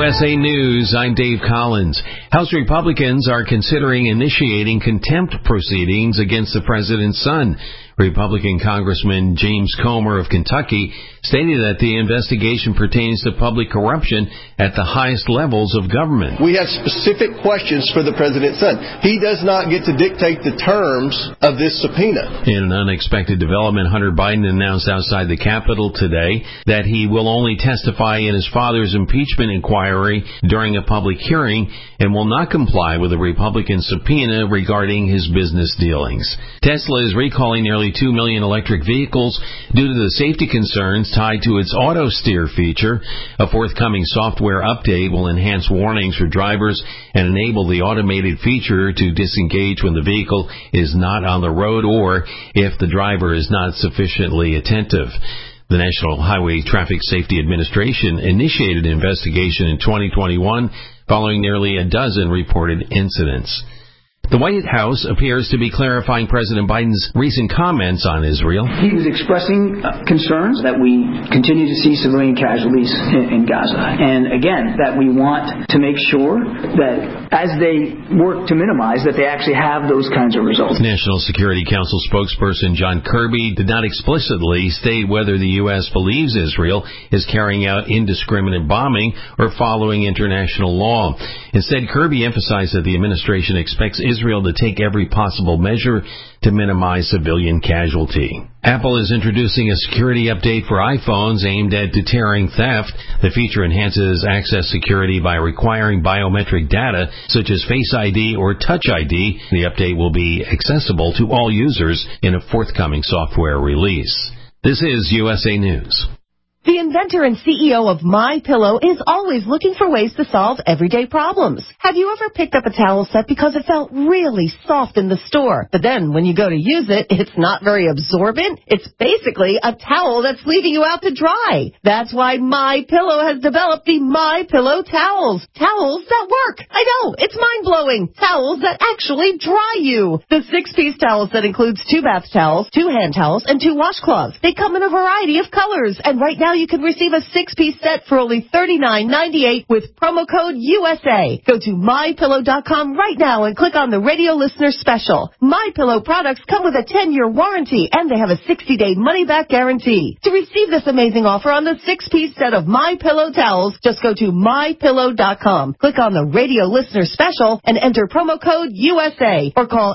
USA News, I'm Dave Collins. House Republicans are considering initiating contempt proceedings against the president's son. Republican Congressman James Comer of Kentucky stated that the investigation pertains to public corruption at the highest levels of government. We have specific questions for the president's son. He does not get to dictate the terms of this subpoena. In an unexpected development, Hunter Biden announced outside the Capitol today that he will only testify in his father's impeachment inquiry during a public hearing and will not comply with a Republican subpoena regarding his business dealings. Tesla is recalling nearly 2 million electric vehicles due to the safety concerns tied to its auto steer feature. A forthcoming software update will enhance warnings for drivers and enable the automated feature to disengage when the vehicle is not on the road or if the driver is not sufficiently attentive. The National Highway Traffic Safety Administration initiated an investigation in 2021 following nearly a dozen reported incidents. The White House appears to be clarifying President Biden's recent comments on Israel. He was expressing concerns that we continue to see civilian casualties in Gaza. And again, that we want to make sure that as they work to minimize, that they actually have those kinds of results. National Security Council spokesperson John Kirby did not explicitly state whether the U.S. believes Israel is carrying out indiscriminate bombing or following international law. Instead, Kirby emphasized that the administration expects Israel to take every possible measure to minimize civilian casualty. Apple is introducing a security update for iPhones aimed at deterring theft. The feature enhances access security by requiring biometric data such as Face ID or Touch ID. The update will be accessible to all users in a forthcoming software release. This is USA News. The inventor and CEO of MyPillow is always looking for ways to solve everyday problems. Have you ever picked up a towel set because it felt really soft in the store, but then when you go to use it, it's not very absorbent? It's basically a towel that's leaving you out to dry. That's why MyPillow has developed the MyPillow towels. Towels that work. I know, it's mind-blowing. Towels that actually dry you. The 6-piece towel set includes 2 bath towels, 2 hand towels, and 2 washcloths. They come in a variety of colors, and right now you can receive a 6-piece set for only $39.98 with promo code USA. Go to MyPillow.com right now and click on the radio listener special. MyPillow products come with a 10-year warranty and they have a 60-day money-back guarantee. To receive this amazing offer on the 6-piece set of MyPillow towels, just go to MyPillow.com. Click on the radio listener special and enter promo code USA or call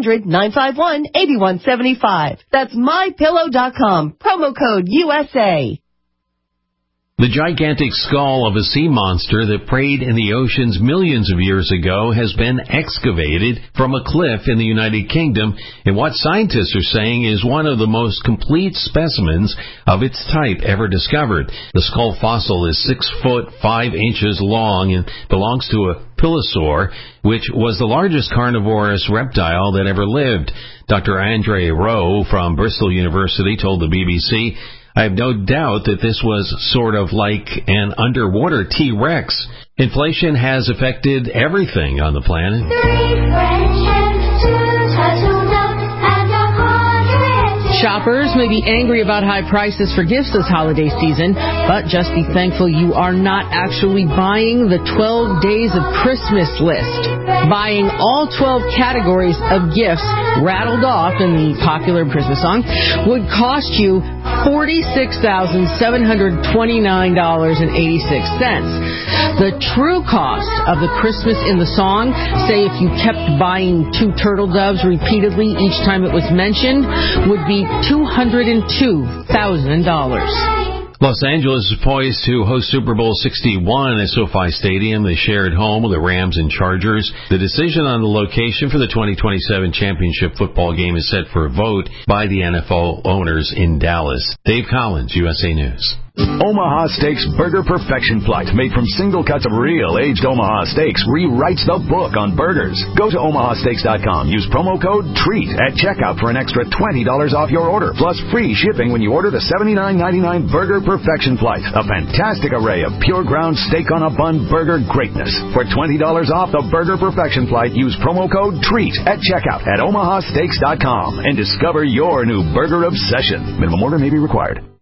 800-951-8175. That's MyPillow.com. Promo code USA. The gigantic skull of a sea monster that preyed in the oceans millions of years ago has been excavated from a cliff in the United Kingdom in what scientists are saying is one of the most complete specimens of its type ever discovered. The skull fossil is 6 foot 5 inches long and belongs to a pilosaur, which was the largest carnivorous reptile that ever lived. Dr. Andre Rowe from Bristol University told the BBC, "I have no doubt that this was sort of like an underwater T-Rex. Inflation has affected everything on the planet." Shoppers may be angry about high prices for gifts this holiday season, but just be thankful you are not actually buying the 12 Days of Christmas list. Buying all 12 categories of gifts rattled off in the popular Christmas song would cost you $46,729.86. The true cost of the Christmas in the song, say if you kept buying 2 turtle doves repeatedly each time it was mentioned, would be $202,000. Los Angeles is poised to host Super Bowl 61 at SoFi Stadium. They share at home with the Rams and Chargers. The decision on the location for the 2027 championship football game is set for a vote by the NFL owners in Dallas. Dave Collins, USA News. Omaha Steaks Burger Perfection Flight, made from single cuts of real aged Omaha steaks, rewrites the book on burgers. Go to omahasteaks.com. Use promo code TREAT at checkout for an extra $20 off your order, plus free shipping when you order the $79.99 Burger Perfection Flight. A fantastic array of pure ground steak on a bun burger greatness. For $20 off the Burger Perfection Flight, use promo code TREAT at checkout at omahasteaks.com and discover your new burger obsession. Minimum order may be required.